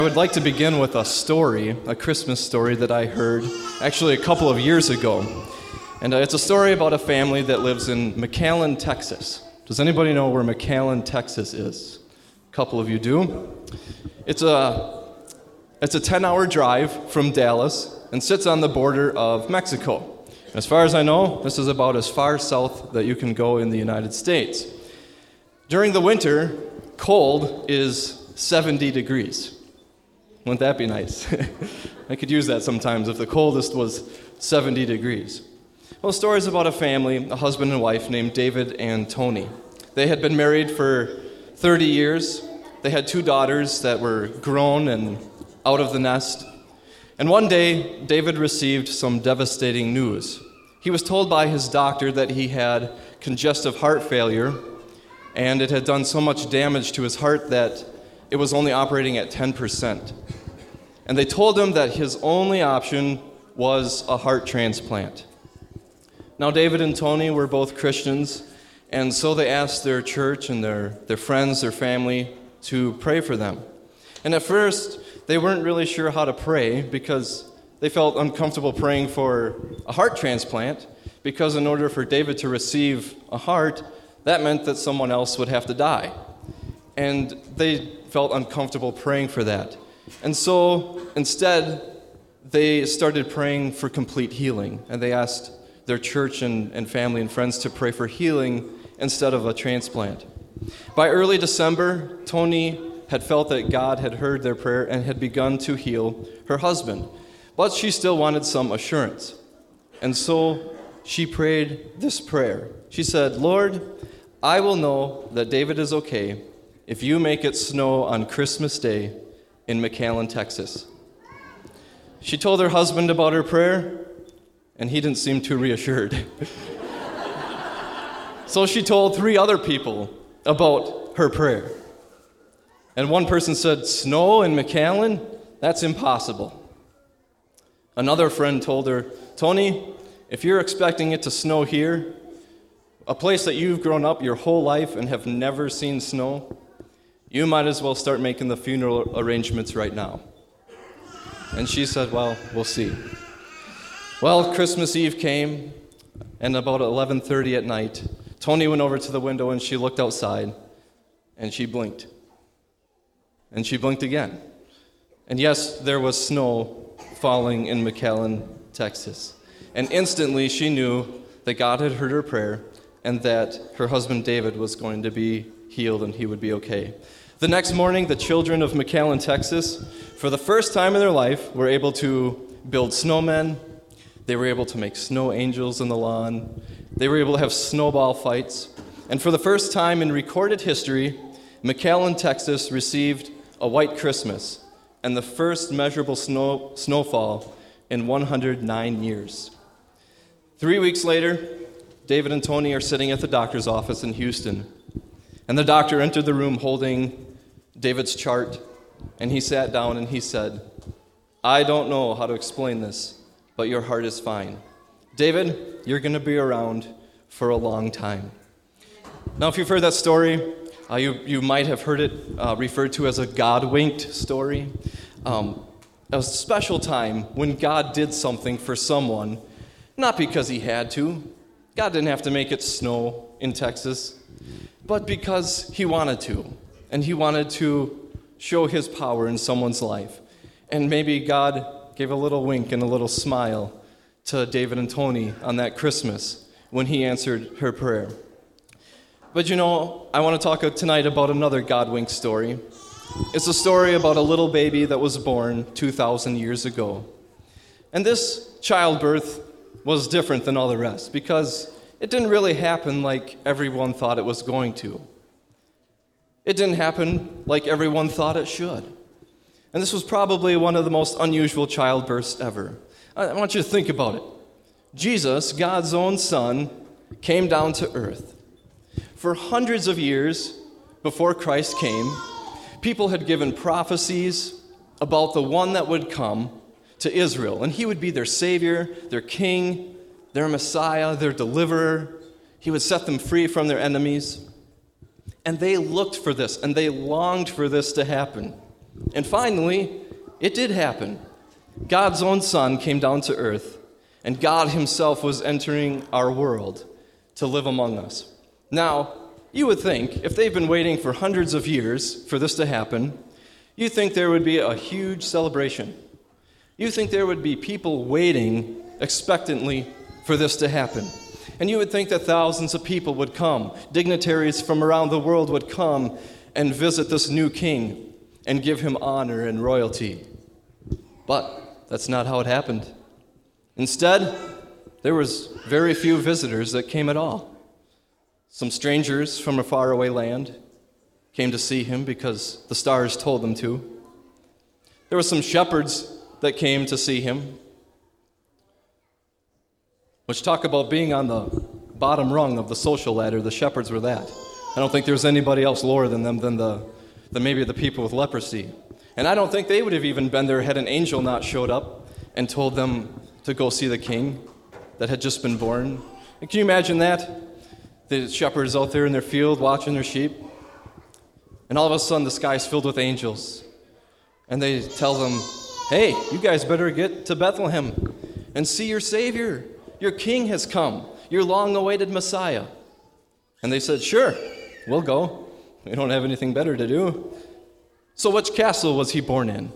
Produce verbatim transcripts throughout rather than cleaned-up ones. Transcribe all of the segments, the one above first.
I would like to begin with a story, a Christmas story that I heard actually a couple of years ago. And uh, it's a story about a family that lives in McAllen, Texas. Does anybody know where McAllen, Texas is? A couple of you do. It's a it's a ten-hour drive from Dallas and sits on the border of Mexico. As far as I know, this is about as far south that you can go in the United States. During the winter, cold is seventy degrees. Wouldn't that be nice? I could use that sometimes if the coldest was seventy degrees. Well, the story is about a family, a husband and wife named David and Tony. They had been married for thirty years. They had two daughters that were grown and out of the nest. And one day, David received some devastating news. He was told by his doctor that he had congestive heart failure, and it had done so much damage to his heart that it was only operating at ten percent. And they told him that his only option was a heart transplant. Now, David and Tony were both Christians, and so they asked their church and their, their friends, their family, to pray for them. And at first, they weren't really sure how to pray because they felt uncomfortable praying for a heart transplant, because in order for David to receive a heart, that meant that someone else would have to die. And they felt uncomfortable praying for that. And so instead, they started praying for complete healing. And they asked their church and, and family and friends to pray for healing instead of a transplant. By early December, Tony had felt that God had heard their prayer and had begun to heal her husband. But she still wanted some assurance. And so she prayed this prayer. She said, "Lord, I will know that David is okay if you make it snow on Christmas Day in McAllen, Texas." She told her husband about her prayer, and he didn't seem too reassured. So she told three other people about her prayer. And one person said, "Snow in McAllen? That's impossible." Another friend told her, "Tony, if you're expecting it to snow here, a place that you've grown up your whole life and have never seen snow, you might as well start making the funeral arrangements right now." And she said, "Well, we'll see." Well, Christmas Eve came, and about eleven thirty at night, Tony went over to the window and she looked outside, and she blinked. And she blinked again. And yes, there was snow falling in McAllen, Texas. And instantly she knew that God had heard her prayer and that her husband David was going to be healed and he would be okay. The next morning, the children of McAllen, Texas, for the first time in their life, were able to build snowmen. They were able to make snow angels in the lawn. They were able to have snowball fights. And for the first time in recorded history, McAllen, Texas received a white Christmas and the first measurable snow snowfall in one hundred nine years. Three weeks later, David and Tony are sitting at the doctor's office in Houston. And the doctor entered the room holding David's chart, and he sat down and he said, "I don't know how to explain this, but your heart is fine. David, you're going to be around for a long time." Now, if you've heard that story, uh, you, you might have heard it uh, referred to as a God-winked story. Um, a special time when God did something for someone, not because he had to. God didn't have to make it snow in Texas, but because he wanted to. And he wanted to show his power in someone's life. And maybe God gave a little wink and a little smile to David and Tony on that Christmas when he answered her prayer. But you know, I want to talk tonight about another God wink story. It's a story about a little baby that was born two thousand years ago. And this childbirth was different than all the rest because it didn't really happen like everyone thought it was going to. It didn't happen like everyone thought it should. And this was probably one of the most unusual childbirths ever. I want you to think about it. Jesus, God's own Son, came down to earth. For hundreds of years before Christ came, people had given prophecies about the one that would come to Israel, and he would be their Savior, their King, their Messiah, their deliverer. He would set them free from their enemies. And they looked for this, and they longed for this to happen. And finally, it did happen. God's own Son came down to earth, and God himself was entering our world to live among us. Now, you would think, if they've been waiting for hundreds of years for this to happen, you'd think there would be a huge celebration. You think there would be people waiting expectantly for this to happen. And you would think that thousands of people would come, dignitaries from around the world would come and visit this new king and give him honor and royalty. But that's not how it happened. Instead, there was very few visitors that came at all. Some strangers from a faraway land came to see him because the stars told them to. There were some shepherds that came to see him, which talk about being on the bottom rung of the social ladder. The shepherds were that. I don't think there's anybody else lower than them than the than maybe the people with leprosy. And I don't think they would have even been there had an angel not showed up and told them to go see the king that had just been born. And can you imagine that? The shepherds out there in their field watching their sheep, and all of a sudden the sky's filled with angels. And they tell them, hey, you guys better get to Bethlehem and see your Savior. Your king has come, your long-awaited Messiah. And they said, sure, we'll go. We don't have anything better to do. So which castle was he born in?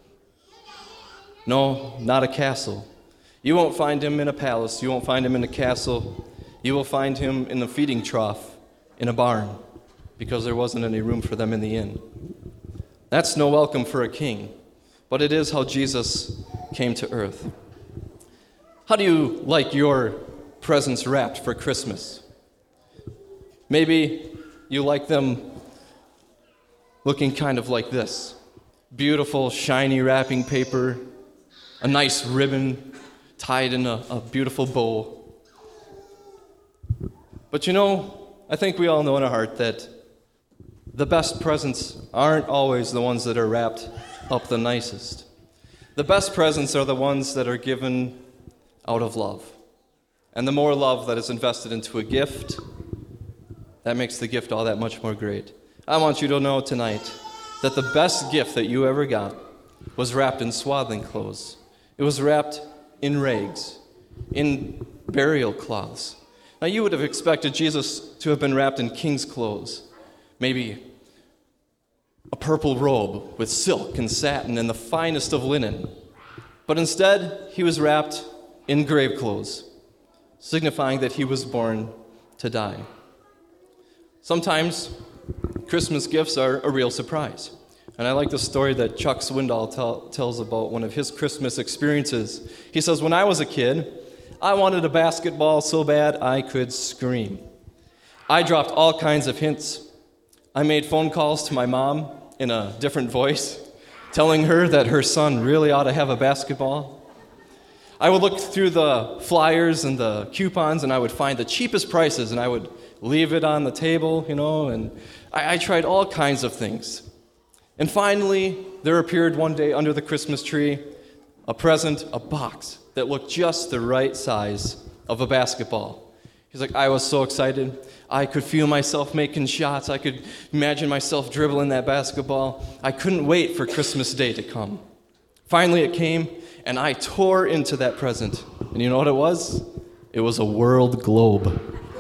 No, not a castle. You won't find him in a palace. You won't find him in a castle. You will find him in the feeding trough in a barn, because there wasn't any room for them in the inn. That's no welcome for a king, but it is how Jesus came to earth. How do you like your presents wrapped for Christmas? Maybe you like them looking kind of like this. Beautiful, shiny wrapping paper, a nice ribbon tied in a, a beautiful bow. But you know, I think we all know in our heart that the best presents aren't always the ones that are wrapped up the nicest. The best presents are the ones that are given out of love. And the more love that is invested into a gift, that makes the gift all that much more great. I want you to know tonight that the best gift that you ever got was wrapped in swaddling clothes. It was wrapped in rags, in burial cloths. Now, you would have expected Jesus to have been wrapped in king's clothes, maybe a purple robe with silk and satin and the finest of linen. But instead, he was wrapped in grave clothes, signifying that he was born to die. Sometimes Christmas gifts are a real surprise. And I like the story that Chuck Swindoll tell, tells about one of his Christmas experiences. He says, when I was a kid, I wanted a basketball so bad I could scream. I dropped all kinds of hints. I made phone calls to my mom in a different voice, telling her that her son really ought to have a basketball. I would look through the flyers and the coupons, and I would find the cheapest prices, and I would leave it on the table, you know, and I, I tried all kinds of things. And finally, there appeared one day under the Christmas tree a present, a box that looked just the right size of a basketball. He's like, I was so excited. I could feel myself making shots. I could imagine myself dribbling that basketball. I couldn't wait for Christmas Day to come. Finally, it came, and I tore into that present. And you know what it was? It was a world globe.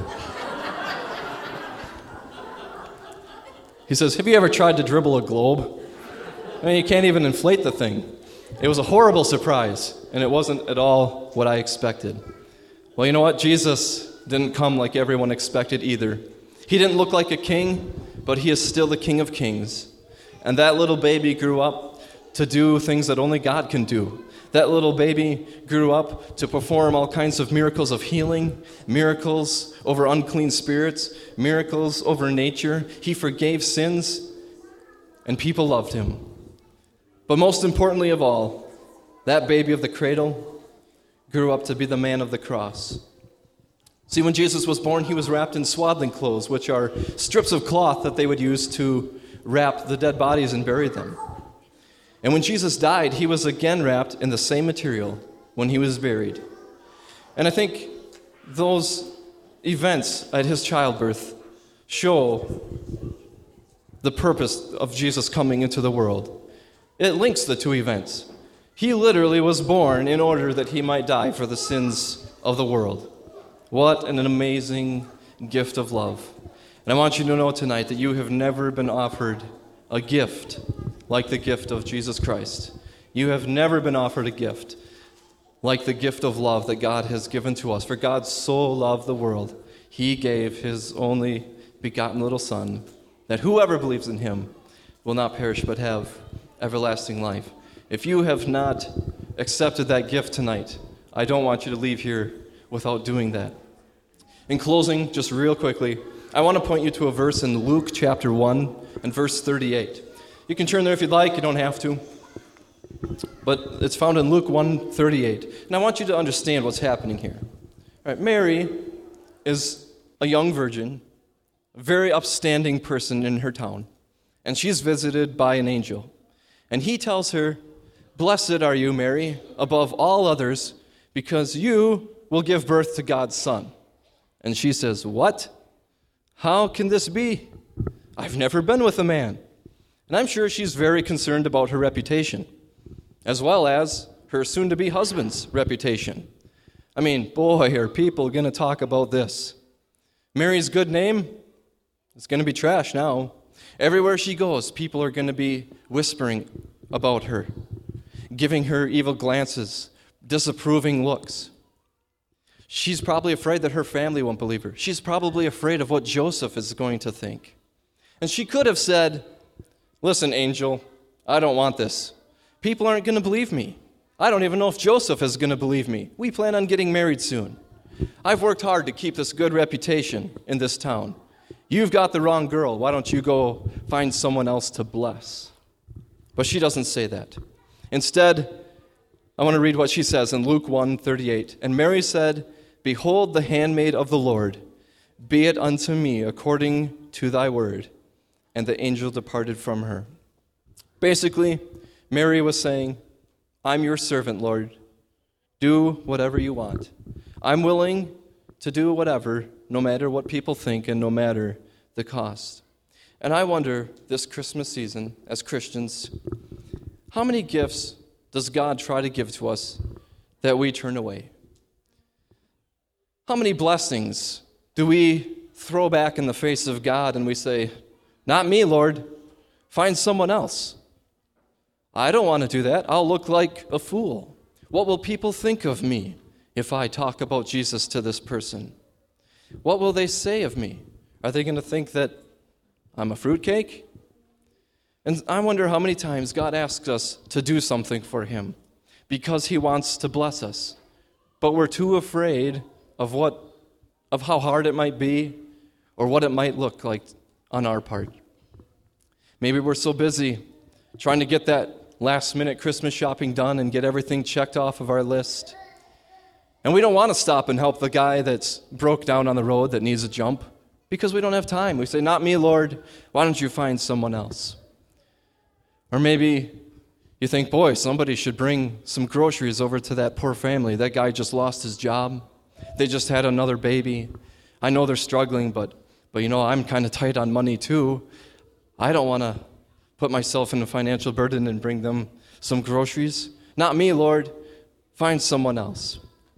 He says, have you ever tried to dribble a globe? I mean, you can't even inflate the thing. It was a horrible surprise, and it wasn't at all what I expected. Well, you know what? Jesus didn't come like everyone expected either. He didn't look like a king, but he is still the King of Kings. And that little baby grew up to do things that only God can do. That little baby grew up to perform all kinds of miracles of healing, miracles over unclean spirits, miracles over nature. He forgave sins, and people loved him. But most importantly of all, that baby of the cradle grew up to be the man of the cross. See, when Jesus was born, he was wrapped in swaddling clothes, which are strips of cloth that they would use to wrap the dead bodies and bury them. And when Jesus died, he was again wrapped in the same material when he was buried. And I think those events at his childbirth show the purpose of Jesus coming into the world. It links the two events. He literally was born in order that he might die for the sins of the world. What an amazing gift of love. And I want you to know tonight that you have never been offered a gift like the gift of Jesus Christ. You have never been offered a gift like the gift of love that God has given to us. For God so loved the world, he gave his only begotten little Son, that whoever believes in him will not perish but have everlasting life. If you have not accepted that gift tonight, I don't want you to leave here without doing that. In closing, just real quickly, I want to point you to a verse in Luke chapter one and verse thirty-eight. You can turn there if you'd like, you don't have to. But it's found in Luke one thirty-eight. And I want you to understand what's happening here. All right, Mary is a young virgin, a very upstanding person in her town, and she's visited by an angel. And he tells her, "Blessed are you, Mary, above all others, because you will give birth to God's Son." And she says, "What? How can this be? I've never been with a man." And I'm sure she's very concerned about her reputation, as well as her soon-to-be husband's reputation. I mean, boy, are people going to talk about this. Mary's good name is going to be trash now. Everywhere she goes, people are going to be whispering about her, giving her evil glances, disapproving looks. She's probably afraid that her family won't believe her. She's probably afraid of what Joseph is going to think. And she could have said, "Listen, angel, I don't want this. People aren't going to believe me. I don't even know if Joseph is going to believe me. We plan on getting married soon. I've worked hard to keep this good reputation in this town. You've got the wrong girl. Why don't you go find someone else to bless?" But she doesn't say that. Instead, I want to read what she says in Luke one thirty-eight. "And Mary said, Behold the handmaid of the Lord. Be it unto me according to thy word. And the angel departed from her." Basically, Mary was saying, "I'm your servant, Lord. Do whatever you want. I'm willing to do whatever, no matter what people think and no matter the cost." And I wonder, this Christmas season, as Christians, how many gifts does God try to give to us that we turn away? How many blessings do we throw back in the face of God and we say, "Not me, Lord. Find someone else. I don't want to do that. I'll look like a fool. What will people think of me if I talk about Jesus to this person? What will they say of me? Are they going to think that I'm a fruitcake?" And I wonder how many times God asks us to do something for him because he wants to bless us, but we're too afraid of what, of how hard it might be or what it might look like on our part. Maybe we're so busy trying to get that last-minute Christmas shopping done and get everything checked off of our list. And we don't want to stop and help the guy that's broke down on the road that needs a jump because we don't have time. We say, "Not me, Lord. Why don't you find someone else?" Or maybe you think, boy, somebody should bring some groceries over to that poor family. That guy just lost his job. They just had another baby. I know they're struggling, but, but you know, I'm kind of tight on money too. I don't want to put myself in a financial burden and bring them some groceries. "Not me, Lord. Find someone else."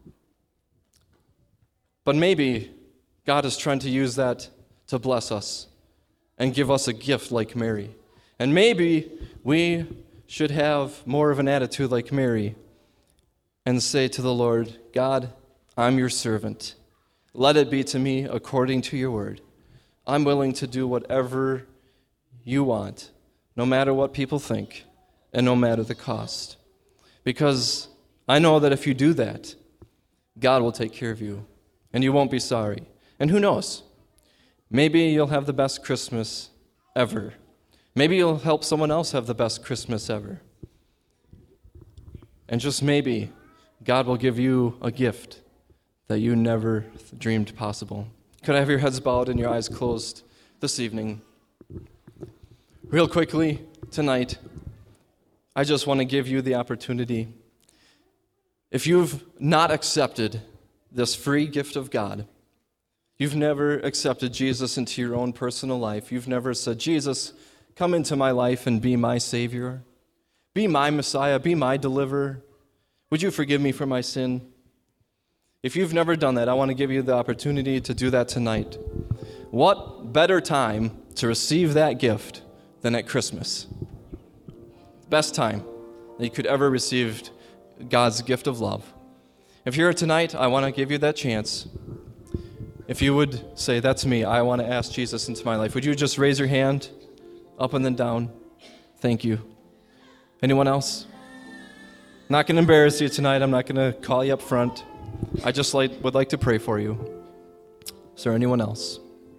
But maybe God is trying to use that to bless us and give us a gift like Mary. And maybe we should have more of an attitude like Mary and say to the Lord, "God, I'm your servant. Let it be to me according to your word. I'm willing to do whatever you want, no matter what people think, and no matter the cost. Because I know that if you do that, God will take care of you, and you won't be sorry. And who knows? Maybe you'll have the best Christmas ever. Maybe you'll help someone else have the best Christmas ever. And just maybe, God will give you a gift that you never dreamed possible. Could I have your heads bowed and your eyes closed this evening? Real quickly, tonight, I just want to give you the opportunity. If you've not accepted this free gift of God, you've never accepted Jesus into your own personal life, you've never said, "Jesus, come into my life and be my Savior. Be my Messiah. Be my deliverer. Would you forgive me for my sin? If you've never done that, I want to give you the opportunity to do that tonight. What better time to receive that gift than at Christmas? Best time that you could ever receive God's gift of love. If you're here tonight, I want to give you that chance. If you would say, that's me, I want to ask Jesus into my life, would you just raise your hand up and then down? Thank you. Anyone else? I'm not going to embarrass you tonight. I'm not going to call you up front. I just like, would like to pray for you. Is there anyone else?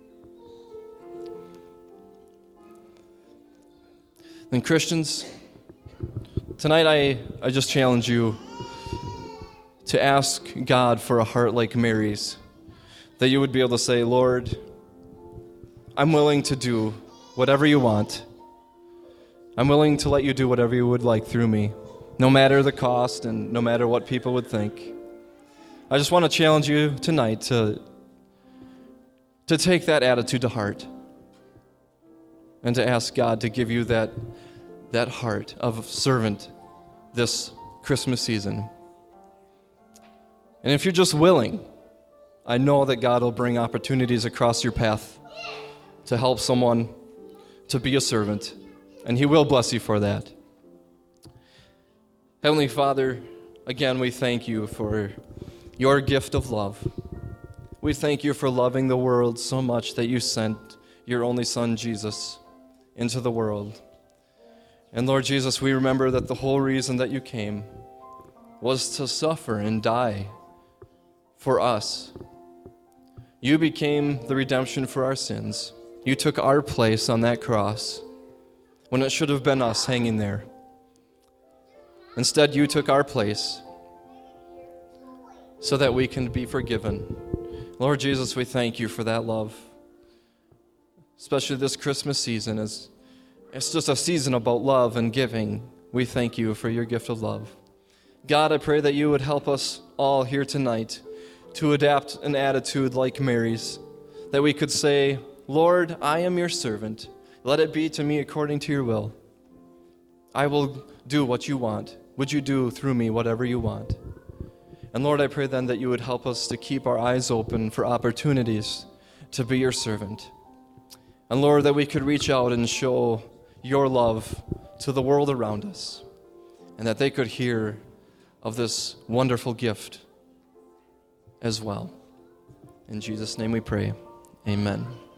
Then Christians, tonight I, I just challenge you to ask God for a heart like Mary's, that you would be able to say, Lord, I'm willing to do whatever you want. I'm willing to let you do whatever you would like through me, no matter the cost and no matter what people would think. I just want to challenge you tonight to, to take that attitude to heart and to ask God to give you that, that heart of servant this Christmas season. And if you're just willing, I know that God will bring opportunities across your path to help someone to be a servant, and He will bless you for that. Heavenly Father, again, we thank you for your gift of love. We thank you for loving the world so much that you sent your only Son, Jesus, into the world. And Lord Jesus, we remember that the whole reason that you came was to suffer and die for us. You became the redemption for our sins. You took our place on that cross when it should have been us hanging there. Instead, you took our place so that we can be forgiven. Lord Jesus, we thank you for that love, especially this Christmas season. As it's just a season about love and giving. We thank you for your gift of love. God, I pray that you would help us all here tonight to adapt an attitude like Mary's, that we could say, Lord, I am your servant. Let it be to me according to your will. I will do what you want. Would you do through me whatever you want? And Lord, I pray then that you would help us to keep our eyes open for opportunities to be your servant. And Lord, that we could reach out and show your love to the world around us, and that they could hear of this wonderful gift as well. In Jesus' name we pray. Amen.